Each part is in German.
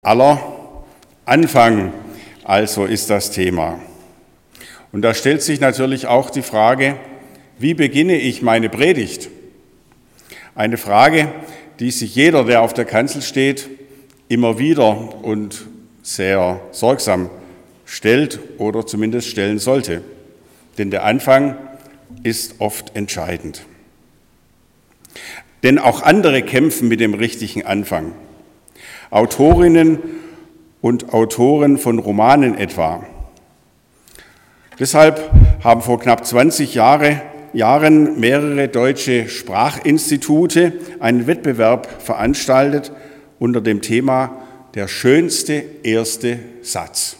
Aller Anfang also ist das Thema. Und da stellt sich natürlich auch die Frage, wie beginne ich meine Predigt? Eine Frage, die sich jeder, der auf der Kanzel steht, immer wieder und sehr sorgsam stellt oder zumindest stellen sollte. Denn der Anfang ist oft entscheidend. Denn auch andere kämpfen mit dem richtigen Anfang. Autorinnen und Autoren von Romanen etwa. Deshalb haben vor knapp 20 Jahren mehrere deutsche Sprachinstitute einen Wettbewerb veranstaltet unter dem Thema Der schönste erste Satz.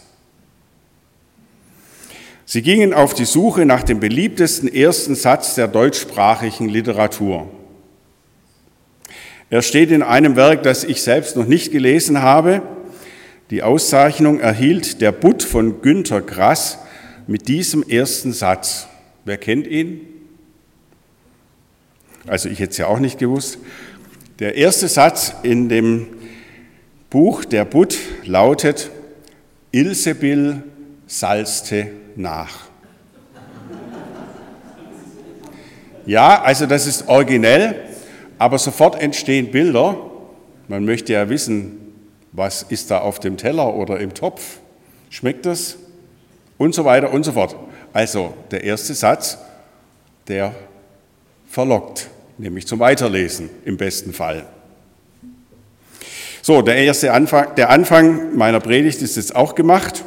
Sie gingen auf die Suche nach dem beliebtesten ersten Satz der deutschsprachigen Literatur. Er steht in einem Werk, das ich selbst noch nicht gelesen habe. Die Auszeichnung erhielt der Butt von Günter Grass mit diesem ersten Satz. Wer kennt ihn? Also ich hätte es ja auch nicht gewusst. Der erste Satz in dem Buch Der Butt lautet: Ilsebill salzte nach. Ja, also das ist originell. Aber sofort entstehen Bilder. Man möchte ja wissen, was ist da auf dem Teller oder im Topf? Schmeckt das? Und so weiter und so fort. Also der erste Satz, der verlockt, nämlich zum Weiterlesen im besten Fall. So, der Anfang meiner Predigt ist jetzt auch gemacht.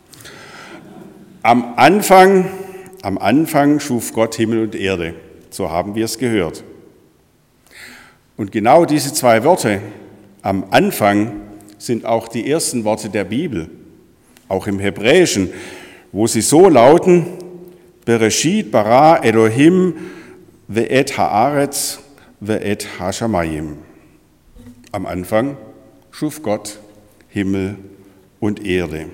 Am Anfang schuf Gott Himmel und Erde. So haben wir es gehört. Und genau diese zwei Worte am Anfang sind auch die ersten Worte der Bibel, auch im Hebräischen, wo sie so lauten: Bereshit bara Elohim ve'et haaretz ve'et hashamayim. Am Anfang schuf Gott Himmel und Erde.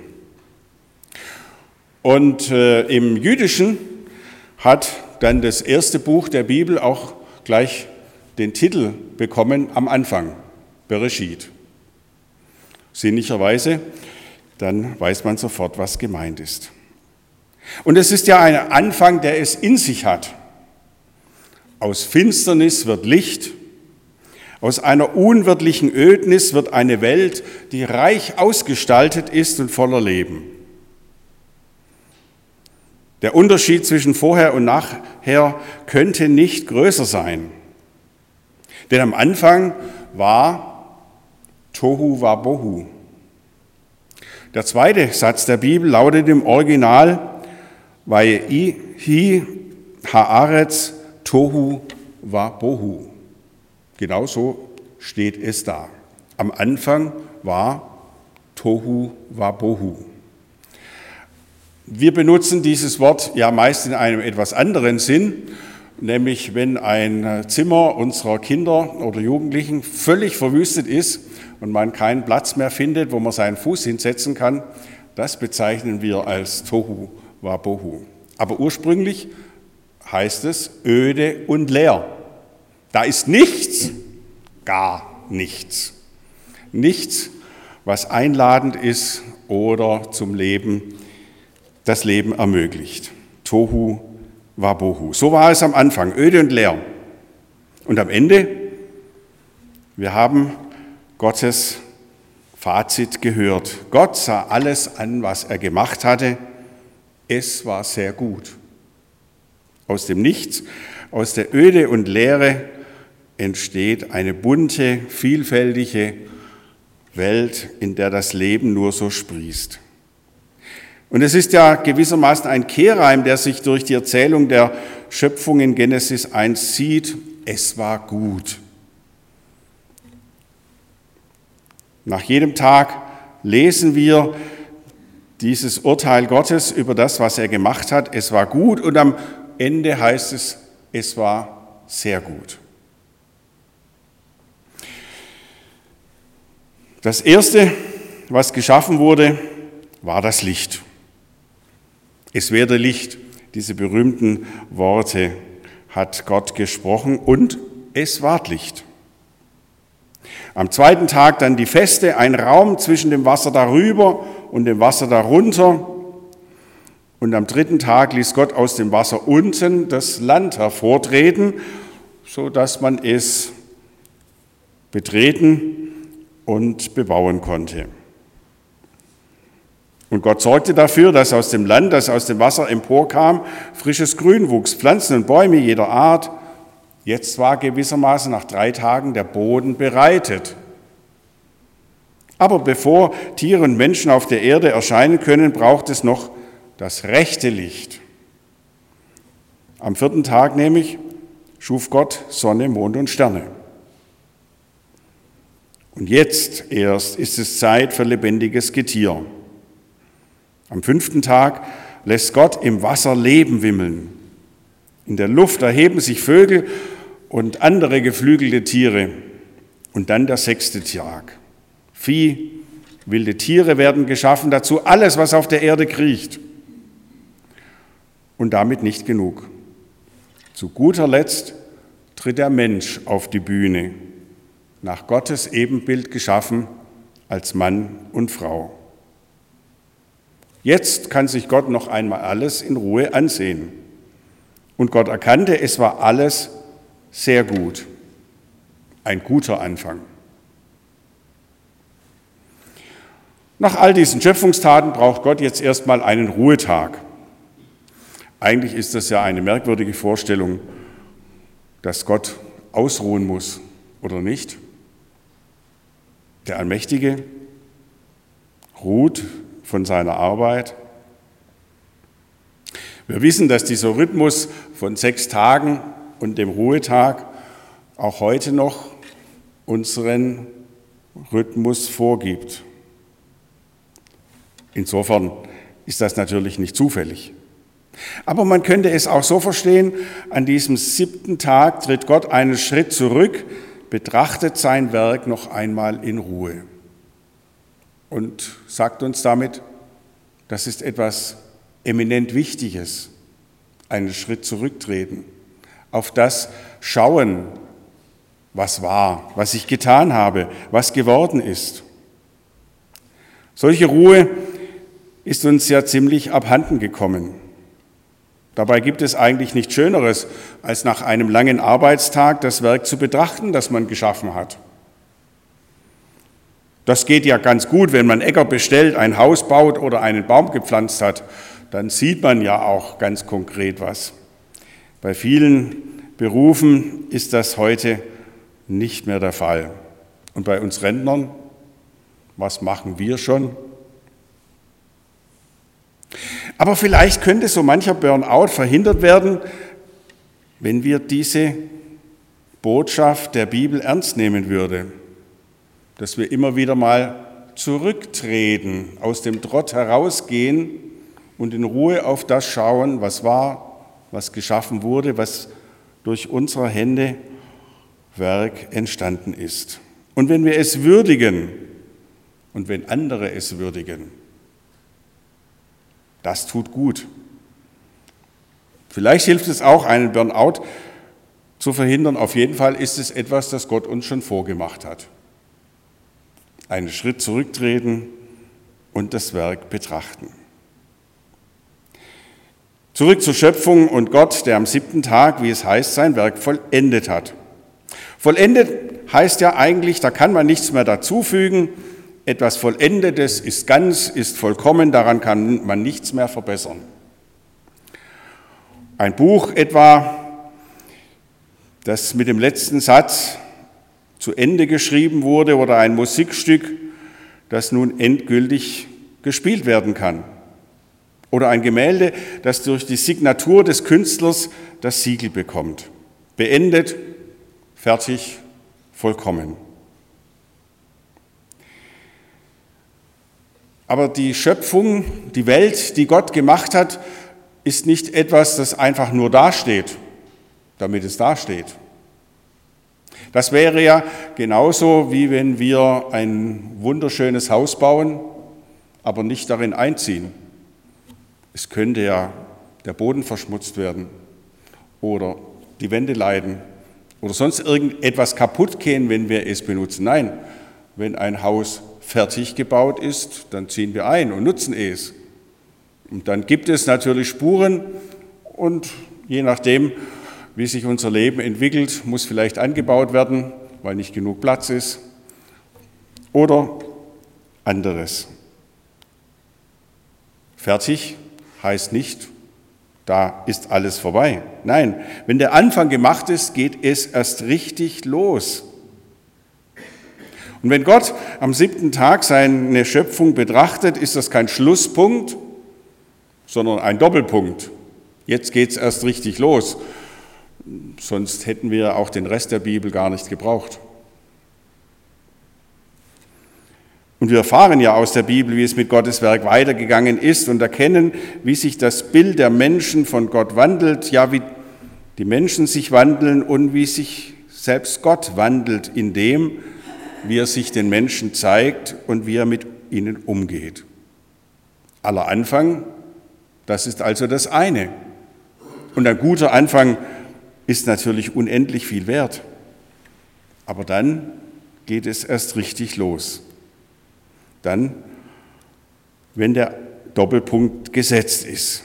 Und im Jüdischen hat dann das erste Buch der Bibel auch gleich den Titel bekommen am Anfang, Bereshit. Sinnigerweise, dann weiß man sofort, was gemeint ist. Und es ist ja ein Anfang, der es in sich hat. Aus Finsternis wird Licht, aus einer unwirtlichen Ödnis wird eine Welt, die reich ausgestaltet ist und voller Leben. Der Unterschied zwischen vorher und nachher könnte nicht größer sein. Denn am Anfang war Tohu Wabohu. Der zweite Satz der Bibel lautet im Original: Vayehi haaretz Tohu Wabohu. Genauso steht es da. Am Anfang war Tohu Wabohu. Wir benutzen dieses Wort ja meist in einem etwas anderen Sinn, nämlich wenn ein Zimmer unserer Kinder oder Jugendlichen völlig verwüstet ist und man keinen Platz mehr findet, wo man seinen Fuß hinsetzen kann, das bezeichnen wir als Tohu Wabohu. Aber ursprünglich heißt es öde und leer. Da ist nichts, gar nichts. Nichts, was einladend ist oder zum Leben, das Leben ermöglicht. Tohu Wabohu. So war es am Anfang, öde und leer. Und am Ende, wir haben Gottes Fazit gehört. Gott sah alles an, was er gemacht hatte. Es war sehr gut. Aus dem Nichts, aus der Öde und Leere entsteht eine bunte, vielfältige Welt, in der das Leben nur so sprießt. Und es ist ja gewissermaßen ein Kehrreim, der sich durch die Erzählung der Schöpfung in Genesis 1 zieht. Es war gut. Nach jedem Tag lesen wir dieses Urteil Gottes über das, was er gemacht hat. Es war gut, und am Ende heißt es, es war sehr gut. Das Erste, was geschaffen wurde, war das Licht. Es werde Licht, diese berühmten Worte hat Gott gesprochen, und es ward Licht. Am zweiten Tag dann die Feste, ein Raum zwischen dem Wasser darüber und dem Wasser darunter. Und am dritten Tag ließ Gott aus dem Wasser unten das Land hervortreten, sodass man es betreten und bebauen konnte. Und Gott sorgte dafür, dass aus dem Land, das aus dem Wasser emporkam, frisches Grün wuchs, Pflanzen und Bäume jeder Art. Jetzt war gewissermaßen nach 3 Tagen der Boden bereitet. Aber bevor Tiere und Menschen auf der Erde erscheinen können, braucht es noch das rechte Licht. Am 4. Tag nämlich schuf Gott Sonne, Mond und Sterne. Und jetzt erst ist es Zeit für lebendiges Getier. Am 5. Tag lässt Gott im Wasser Leben wimmeln. In der Luft erheben sich Vögel und andere geflügelte Tiere. Und dann der 6. Tag. Vieh, wilde Tiere werden geschaffen, dazu alles, was auf der Erde kriecht. Und damit nicht genug. Zu guter Letzt tritt der Mensch auf die Bühne, nach Gottes Ebenbild geschaffen als Mann und Frau. Jetzt kann sich Gott noch einmal alles in Ruhe ansehen. Und Gott erkannte, es war alles sehr gut. Ein guter Anfang. Nach all diesen Schöpfungstaten braucht Gott jetzt erstmal einen Ruhetag. Eigentlich ist das ja eine merkwürdige Vorstellung, dass Gott ausruhen muss, oder nicht? Der Allmächtige ruht von seiner Arbeit. Wir wissen, dass dieser Rhythmus von 6 Tagen und dem Ruhetag auch heute noch unseren Rhythmus vorgibt. Insofern ist das natürlich nicht zufällig. Aber man könnte es auch so verstehen, an diesem 7. Tag tritt Gott einen Schritt zurück, betrachtet sein Werk noch einmal in Ruhe und sagt uns damit, das ist etwas eminent Wichtiges, einen Schritt zurücktreten, auf das schauen, was war, was ich getan habe, was geworden ist. Solche Ruhe ist uns ja ziemlich abhanden gekommen. Dabei gibt es eigentlich nichts Schöneres, als nach einem langen Arbeitstag das Werk zu betrachten, das man geschaffen hat. Das geht ja ganz gut, wenn man Äcker bestellt, ein Haus baut oder einen Baum gepflanzt hat. Dann sieht man ja auch ganz konkret was. Bei vielen Berufen ist das heute nicht mehr der Fall. Und bei uns Rentnern, was machen wir schon? Aber vielleicht könnte so mancher Burnout verhindert werden, wenn wir diese Botschaft der Bibel ernst nehmen würden, dass wir immer wieder mal zurücktreten, aus dem Trott herausgehen und in Ruhe auf das schauen, was war, was geschaffen wurde, was durch unsere Hände Werk entstanden ist. Und wenn wir es würdigen und wenn andere es würdigen, das tut gut. Vielleicht hilft es auch, einen Burnout zu verhindern. Auf jeden Fall ist es etwas, das Gott uns schon vorgemacht hat. Einen Schritt zurücktreten und das Werk betrachten. Zurück zur Schöpfung und Gott, der am 7. Tag, wie es heißt, sein Werk vollendet hat. Vollendet heißt ja eigentlich, da kann man nichts mehr dazufügen. Etwas Vollendetes ist ganz, ist vollkommen, daran kann man nichts mehr verbessern. Ein Buch etwa, das mit dem letzten Satz zu Ende geschrieben wurde, oder ein Musikstück, das nun endgültig gespielt werden kann. Oder ein Gemälde, das durch die Signatur des Künstlers das Siegel bekommt. Beendet, fertig, vollkommen. Aber die Schöpfung, die Welt, die Gott gemacht hat, ist nicht etwas, das einfach nur dasteht, damit es dasteht. Das wäre ja genauso, wie wenn wir ein wunderschönes Haus bauen, aber nicht darin einziehen. Es könnte ja der Boden verschmutzt werden oder die Wände leiden oder sonst irgendetwas kaputt gehen, wenn wir es benutzen. Nein, wenn ein Haus fertig gebaut ist, dann ziehen wir ein und nutzen es. Und dann gibt es natürlich Spuren und je nachdem, wie sich unser Leben entwickelt, muss vielleicht angebaut werden, weil nicht genug Platz ist oder anderes. Fertig heißt nicht, da ist alles vorbei. Nein, wenn der Anfang gemacht ist, geht es erst richtig los. Und wenn Gott am 7. Tag seine Schöpfung betrachtet, ist das kein Schlusspunkt, sondern ein Doppelpunkt. Jetzt geht es erst richtig los. Sonst hätten wir auch den Rest der Bibel gar nicht gebraucht. Und wir erfahren ja aus der Bibel, wie es mit Gottes Werk weitergegangen ist und erkennen, wie sich das Bild der Menschen von Gott wandelt, ja, wie die Menschen sich wandeln und wie sich selbst Gott wandelt in dem, wie er sich den Menschen zeigt und wie er mit ihnen umgeht. Aller Anfang, das ist also das eine. Und ein guter Anfang ist natürlich unendlich viel wert. Aber dann geht es erst richtig los. Dann, wenn der Doppelpunkt gesetzt ist.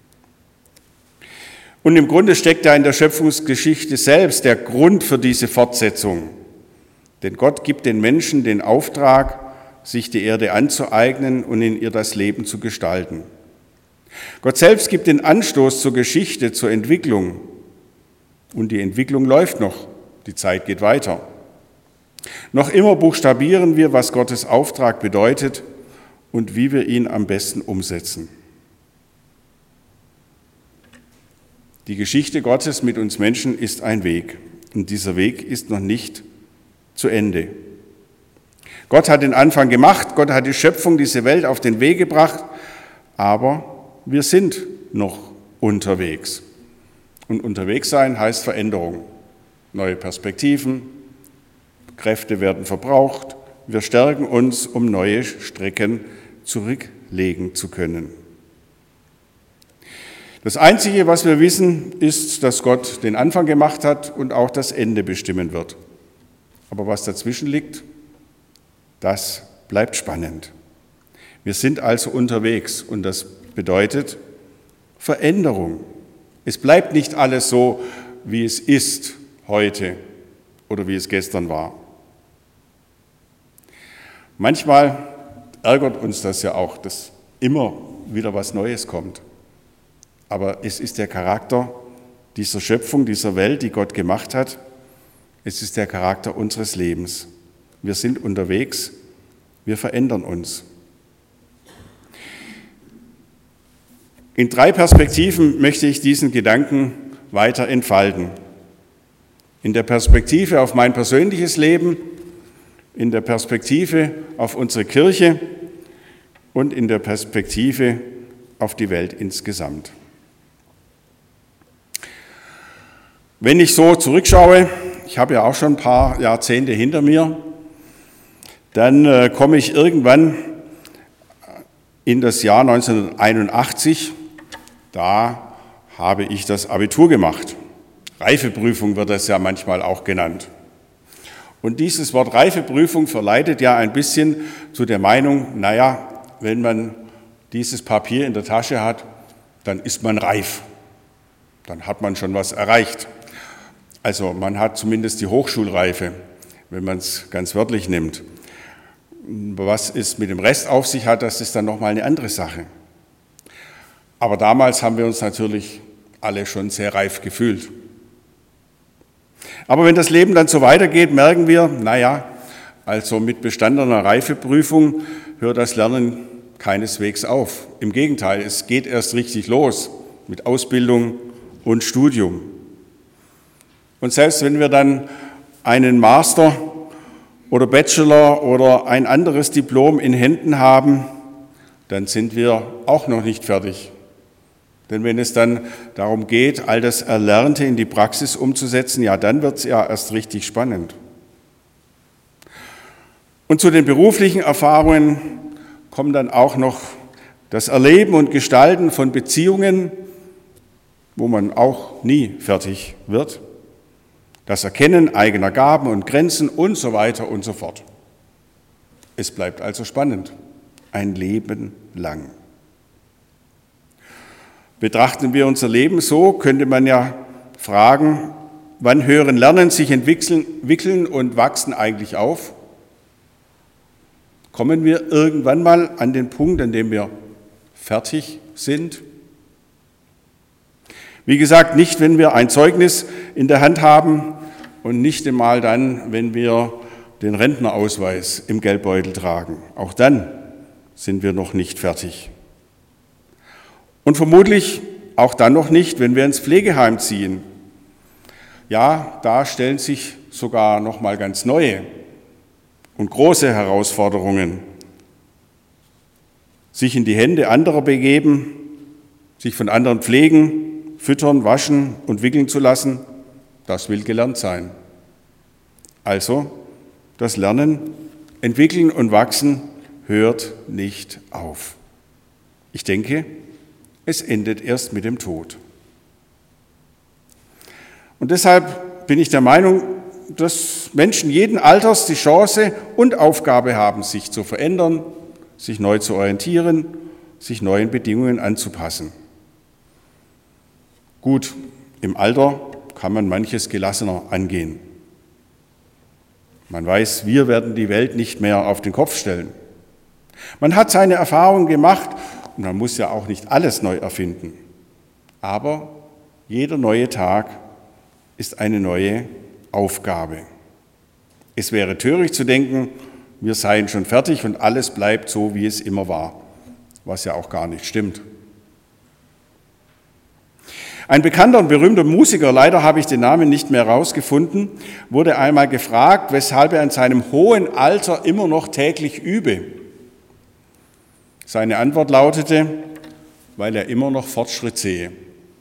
Und im Grunde steckt da in der Schöpfungsgeschichte selbst der Grund für diese Fortsetzung. Denn Gott gibt den Menschen den Auftrag, sich die Erde anzueignen und in ihr das Leben zu gestalten. Gott selbst gibt den Anstoß zur Geschichte, zur Entwicklung. Und die Entwicklung läuft noch, die Zeit geht weiter. Noch immer buchstabieren wir, was Gottes Auftrag bedeutet und wie wir ihn am besten umsetzen. Die Geschichte Gottes mit uns Menschen ist ein Weg und dieser Weg ist noch nicht zu Ende. Gott hat den Anfang gemacht, Gott hat die Schöpfung, diese Welt auf den Weg gebracht, aber wir sind noch unterwegs. Und unterwegs sein heißt Veränderung, neue Perspektiven, Kräfte werden verbraucht, wir stärken uns, um neue Strecken zurücklegen zu können. Das Einzige, was wir wissen, ist, dass Gott den Anfang gemacht hat und auch das Ende bestimmen wird. Aber was dazwischen liegt, das bleibt spannend. Wir sind also unterwegs und das bedeutet Veränderung. Es bleibt nicht alles so, wie es ist heute oder wie es gestern war. Manchmal ärgert uns das ja auch, dass immer wieder was Neues kommt. Aber es ist der Charakter dieser Schöpfung, dieser Welt, die Gott gemacht hat. Es ist der Charakter unseres Lebens. Wir sind unterwegs, wir verändern uns. In 3 Perspektiven möchte ich diesen Gedanken weiter entfalten. In der Perspektive auf mein persönliches Leben, in der Perspektive auf unsere Kirche und in der Perspektive auf die Welt insgesamt. Wenn ich so zurückschaue, ich habe ja auch schon ein paar Jahrzehnte hinter mir, dann komme ich irgendwann in das Jahr 1981, da habe ich das Abitur gemacht. Reifeprüfung wird das ja manchmal auch genannt. Und dieses Wort Reifeprüfung verleitet ja ein bisschen zu der Meinung, naja, wenn man dieses Papier in der Tasche hat, dann ist man reif. Dann hat man schon was erreicht. Also man hat zumindest die Hochschulreife, wenn man es ganz wörtlich nimmt. Was es mit dem Rest auf sich hat, das ist dann nochmal eine andere Sache. Aber damals haben wir uns natürlich alle schon sehr reif gefühlt. Aber wenn das Leben dann so weitergeht, merken wir, naja, also mit bestandener Reifeprüfung hört das Lernen keineswegs auf. Im Gegenteil, es geht erst richtig los mit Ausbildung und Studium. Und selbst wenn wir dann einen Master oder Bachelor oder ein anderes Diplom in Händen haben, dann sind wir auch noch nicht fertig. Denn wenn es dann darum geht, all das Erlernte in die Praxis umzusetzen, ja, dann wird es ja erst richtig spannend. Und zu den beruflichen Erfahrungen kommt dann auch noch das Erleben und Gestalten von Beziehungen, wo man auch nie fertig wird. das Erkennen eigener Gaben und Grenzen und so weiter und so fort. Es bleibt also spannend, ein Leben lang. Betrachten wir unser Leben so, könnte man ja fragen, wann hören Lernen, sich entwickeln und wachsen eigentlich auf? Kommen wir irgendwann mal an den Punkt, an dem wir fertig sind? Wie gesagt, nicht, wenn wir ein Zeugnis in der Hand haben und nicht einmal dann, wenn wir den Rentnerausweis im Geldbeutel tragen. Auch dann sind wir noch nicht fertig. Und vermutlich auch dann noch nicht, wenn wir ins Pflegeheim ziehen. Ja, da stellen sich sogar noch mal ganz neue und große Herausforderungen. Sich in die Hände anderer begeben, sich von anderen pflegen, füttern, waschen und wickeln zu lassen, das will gelernt sein. Also, das Lernen, Entwickeln und Wachsen hört nicht auf. Ich denke, es endet erst mit dem Tod. Und deshalb bin ich der Meinung, dass Menschen jeden Alters die Chance und Aufgabe haben, sich zu verändern, sich neu zu orientieren, sich neuen Bedingungen anzupassen. Gut, im Alter kann man manches gelassener angehen. Man weiß, wir werden die Welt nicht mehr auf den Kopf stellen. Man hat seine Erfahrungen gemacht und man muss ja auch nicht alles neu erfinden. Aber jeder neue Tag ist eine neue Aufgabe. Es wäre töricht zu denken, wir seien schon fertig und alles bleibt so, wie es immer war, was ja auch gar nicht stimmt. Ein bekannter und berühmter Musiker, leider habe ich den Namen nicht mehr herausgefunden, wurde einmal gefragt, weshalb er in seinem hohen Alter immer noch täglich übe. Seine Antwort lautete, weil er immer noch Fortschritt sehe.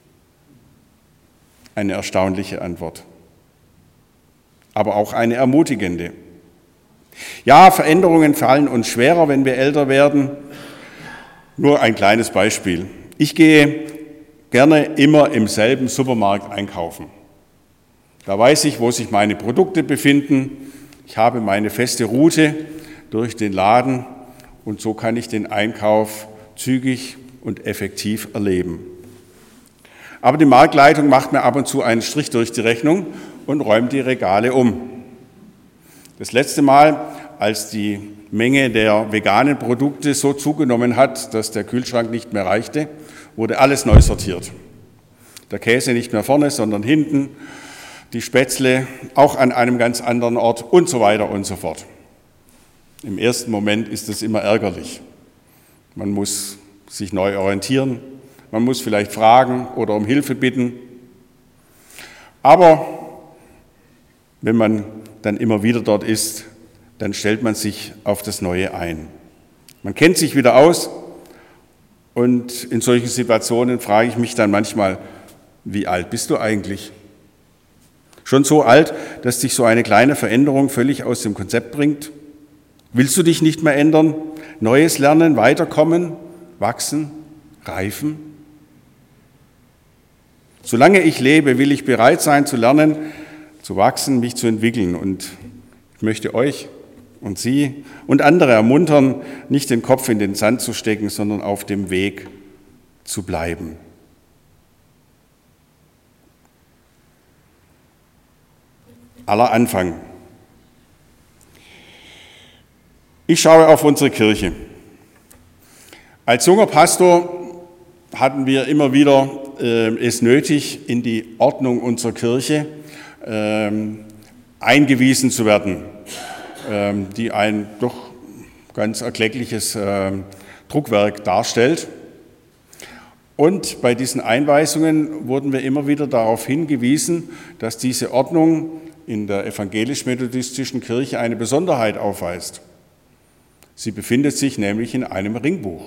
Eine erstaunliche Antwort, aber auch eine ermutigende. Ja, Veränderungen fallen uns schwerer, wenn wir älter werden. Nur ein kleines Beispiel. Ich gehe gerne immer im selben Supermarkt einkaufen. Da weiß ich, wo sich meine Produkte befinden. Ich habe meine feste Route durch den Laden und so kann ich den Einkauf zügig und effektiv erleben. Aber die Marktleitung macht mir ab und zu einen Strich durch die Rechnung und räumt die Regale um. Das letzte Mal, als die Menge der veganen Produkte so zugenommen hat, dass der Kühlschrank nicht mehr reichte, wurde alles neu sortiert. Der Käse nicht mehr vorne, sondern hinten, die Spätzle auch an einem ganz anderen Ort und so weiter und so fort. Im ersten Moment ist es immer ärgerlich. Man muss sich neu orientieren, man muss vielleicht fragen oder um Hilfe bitten. Aber wenn man dann immer wieder dort ist, dann stellt man sich auf das Neue ein. Man kennt sich wieder aus und in solchen Situationen frage ich mich dann manchmal, wie alt bist du eigentlich? Schon so alt, dass dich so eine kleine Veränderung völlig aus dem Konzept bringt? Willst du dich nicht mehr ändern, Neues lernen, weiterkommen, wachsen, reifen? Solange ich lebe, will ich bereit sein zu lernen, zu wachsen, mich zu entwickeln. Und ich möchte euch und Sie und andere ermuntern, nicht den Kopf in den Sand zu stecken, sondern auf dem Weg zu bleiben. Aller Anfang. Ich schaue auf unsere Kirche. Als junger Pastor hatten wir immer wieder es nötig, in die Ordnung unserer Kirche eingewiesen zu werden, die ein doch ganz erkleckliches Druckwerk darstellt. Und bei diesen Einweisungen wurden wir immer wieder darauf hingewiesen, dass diese Ordnung in der evangelisch-methodistischen Kirche eine Besonderheit aufweist. Sie befindet sich nämlich in einem Ringbuch.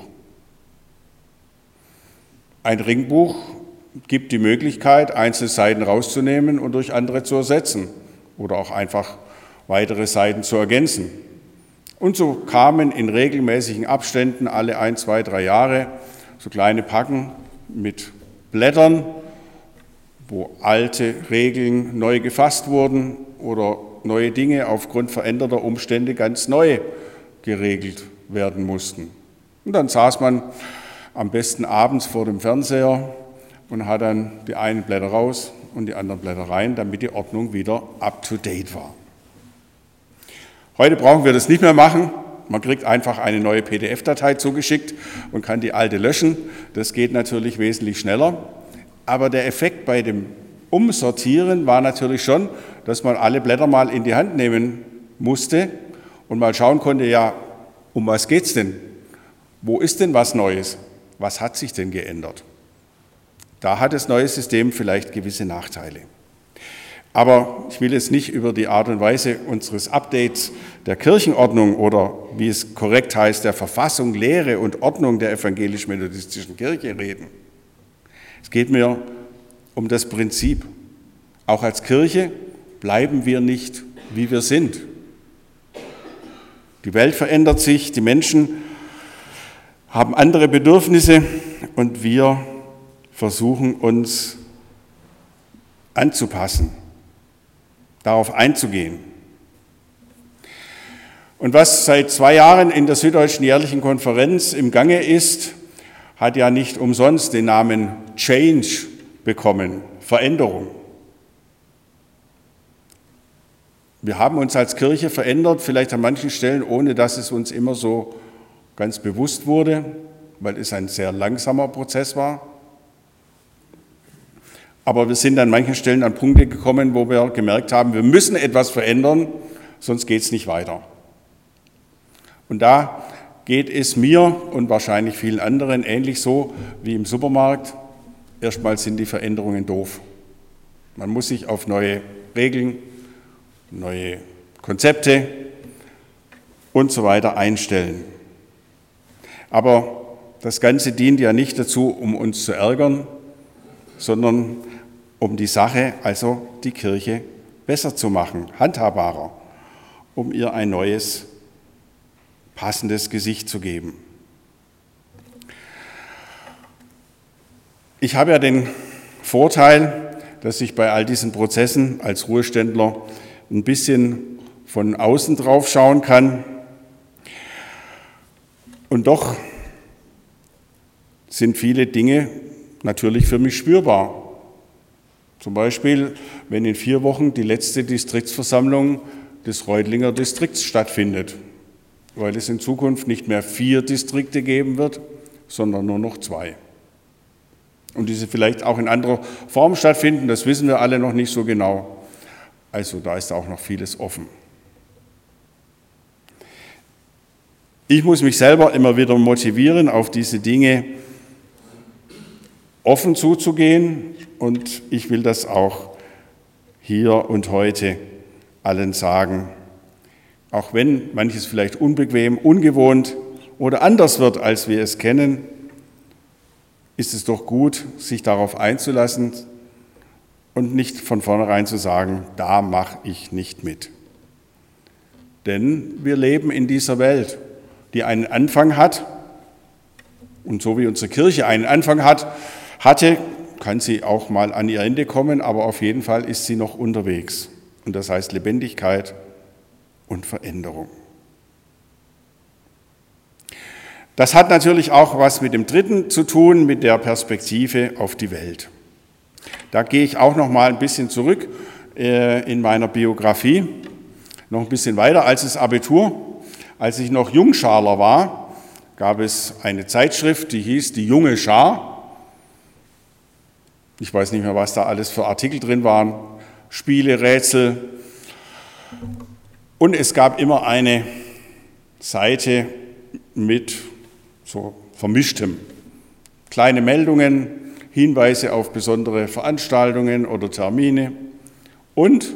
Ein Ringbuch gibt die Möglichkeit, einzelne Seiten rauszunehmen und durch andere zu ersetzen oder auch einfach weitere Seiten zu ergänzen. Und so kamen in regelmäßigen Abständen alle 1, 2, 3 Jahre so kleine Packen mit Blättern, wo alte Regeln neu gefasst wurden oder neue Dinge aufgrund veränderter Umstände ganz neu geregelt werden mussten. Und dann saß man am besten abends vor dem Fernseher und hat dann die einen Blätter raus und die anderen Blätter rein, damit die Ordnung wieder up-to-date war. Heute brauchen wir das nicht mehr machen. Man kriegt einfach eine neue PDF-Datei zugeschickt und kann die alte löschen. Das geht natürlich wesentlich schneller. Aber der Effekt bei dem Umsortieren war natürlich schon, dass man alle Blätter mal in die Hand nehmen musste und mal schauen konnte, ja, um was geht's denn? Wo ist denn was Neues? Was hat sich denn geändert? Da hat das neue System vielleicht gewisse Nachteile. Aber ich will jetzt nicht über die Art und Weise unseres Updates der Kirchenordnung oder, wie es korrekt heißt, der Verfassung, Lehre und Ordnung der evangelisch-methodistischen Kirche reden. Es geht mir um das Prinzip. Auch als Kirche bleiben wir nicht, wie wir sind. Die Welt verändert sich, die Menschen haben andere Bedürfnisse und wir versuchen uns anzupassen, darauf einzugehen. Und was seit 2 Jahren in der Süddeutschen Jährlichen Konferenz im Gange ist, hat ja nicht umsonst den Namen Change bekommen, Veränderung. Wir haben uns als Kirche verändert, vielleicht an manchen Stellen, ohne dass es uns immer so ganz bewusst wurde, weil es ein sehr langsamer Prozess war. Aber wir sind an manchen Stellen an Punkte gekommen, wo wir gemerkt haben, wir müssen etwas verändern, sonst geht es nicht weiter. Und da geht es mir und wahrscheinlich vielen anderen ähnlich so wie im Supermarkt. Erstmal sind die Veränderungen doof. Man muss sich auf neue Regeln, neue Konzepte und so weiter einstellen. Aber das Ganze dient ja nicht dazu, um uns zu ärgern, sondern um die Sache, also die Kirche, besser zu machen, handhabbarer, um ihr ein neues, passendes Gesicht zu geben. Ich habe ja den Vorteil, dass ich bei all diesen Prozessen als Ruheständler ein bisschen von außen drauf schauen kann. Und doch sind viele Dinge natürlich für mich spürbar. Zum Beispiel, wenn in 4 Wochen die letzte Distriktsversammlung des Reutlinger Distrikts stattfindet, weil es in Zukunft nicht mehr 4 Distrikte geben wird, sondern nur noch 2. Und diese vielleicht auch in anderer Form stattfinden, das wissen wir alle noch nicht so genau. Also da ist auch noch vieles offen. Ich muss mich selber immer wieder motivieren, auf diese Dinge offen zuzugehen, und ich will das auch hier und heute allen sagen. Auch wenn manches vielleicht unbequem, ungewohnt oder anders wird, als wir es kennen, ist es doch gut, sich darauf einzulassen und nicht von vornherein zu sagen, da mache ich nicht mit. Denn wir leben in dieser Welt, die einen Anfang hat, und so wie unsere Kirche einen Anfang hatte, kann sie auch mal an ihr Ende kommen, aber auf jeden Fall ist sie noch unterwegs. Und das heißt Lebendigkeit und Veränderung. Das hat natürlich auch was mit dem Dritten zu tun, mit der Perspektive auf die Welt. Da gehe ich auch noch mal ein bisschen zurück in meiner Biografie, noch ein bisschen weiter als das Abitur. Als ich noch Jungscharler war, gab es eine Zeitschrift, die hieß Die junge Schar. Ich weiß nicht mehr, was da alles für Artikel drin waren, Spiele, Rätsel. Und es gab immer eine Seite mit so Vermischtem. Kleine Meldungen, Hinweise auf besondere Veranstaltungen oder Termine. Und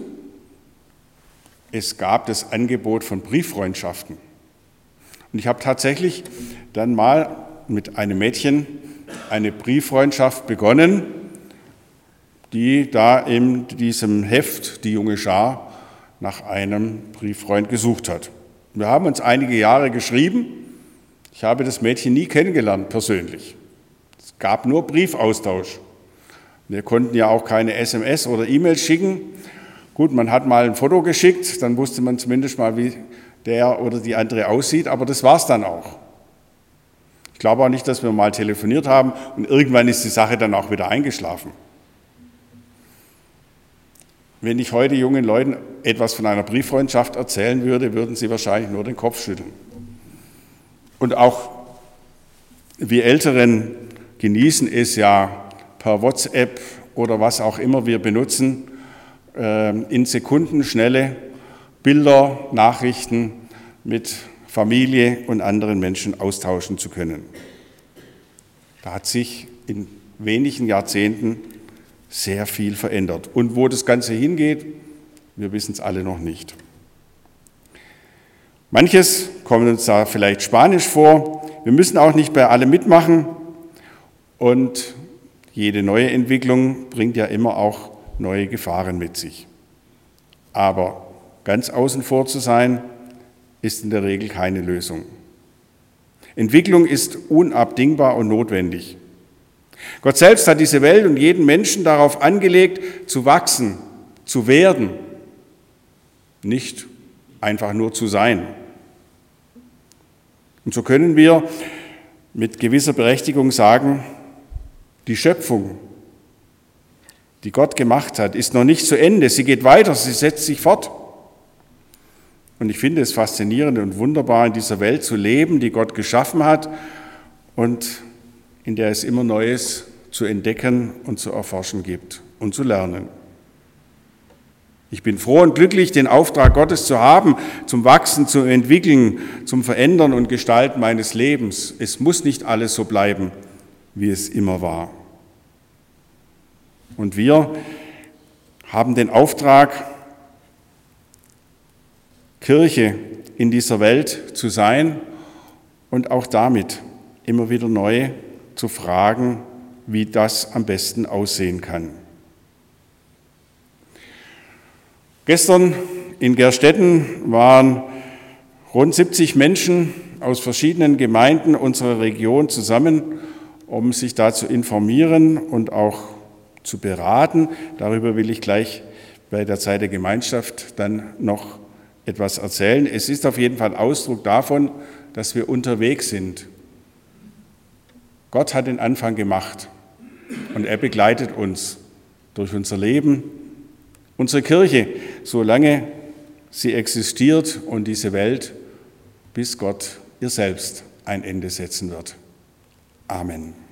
es gab das Angebot von Brieffreundschaften. Und ich habe tatsächlich dann mal mit einem Mädchen eine Brieffreundschaft begonnen, die da in diesem Heft, die junge Schar, nach einem Brieffreund gesucht hat. Wir haben uns einige Jahre geschrieben. Ich habe das Mädchen nie kennengelernt persönlich. Es gab nur Briefaustausch. Wir konnten ja auch keine SMS oder E-Mails schicken. Gut, man hat mal ein Foto geschickt, dann wusste man zumindest mal, wie der oder die andere aussieht, aber das war es dann auch. Ich glaube auch nicht, dass wir mal telefoniert haben und irgendwann ist die Sache dann auch wieder eingeschlafen. Wenn ich heute jungen Leuten etwas von einer Brieffreundschaft erzählen würde, würden sie wahrscheinlich nur den Kopf schütteln. Und auch wir Älteren genießen es ja per WhatsApp oder was auch immer wir benutzen, in Sekundenschnelle Bilder, Nachrichten mit Familie und anderen Menschen austauschen zu können. Da hat sich in wenigen Jahrzehnten sehr viel verändert. Und wo das Ganze hingeht, wir wissen es alle noch nicht. Manches kommt uns da vielleicht spanisch vor. Wir müssen auch nicht bei allem mitmachen. Und jede neue Entwicklung bringt ja immer auch neue Gefahren mit sich. Aber ganz außen vor zu sein, ist in der Regel keine Lösung. Entwicklung ist unabdingbar und notwendig. Gott selbst hat diese Welt und jeden Menschen darauf angelegt, zu wachsen, zu werden, nicht einfach nur zu sein. Und so können wir mit gewisser Berechtigung sagen, die Schöpfung, die Gott gemacht hat, ist noch nicht zu Ende. Sie geht weiter, sie setzt sich fort. Und ich finde es faszinierend und wunderbar, in dieser Welt zu leben, die Gott geschaffen hat und in der es immer Neues zu entdecken und zu erforschen gibt und zu lernen. Ich bin froh und glücklich, den Auftrag Gottes zu haben, zum Wachsen, zum Entwickeln, zum Verändern und Gestalten meines Lebens. Es muss nicht alles so bleiben, wie es immer war. Und wir haben den Auftrag, Kirche in dieser Welt zu sein und auch damit immer wieder neu zu fragen, wie das am besten aussehen kann. Gestern in Gerstetten waren rund 70 Menschen aus verschiedenen Gemeinden unserer Region zusammen, um sich da zu informieren und auch zu beraten. Darüber will ich gleich bei der Zeit der Gemeinschaft dann noch etwas erzählen. Es ist auf jeden Fall Ausdruck davon, dass wir unterwegs sind. Gott hat den Anfang gemacht und er begleitet uns durch unser Leben, unsere Kirche, solange sie existiert und diese Welt, bis Gott ihr selbst ein Ende setzen wird. Amen.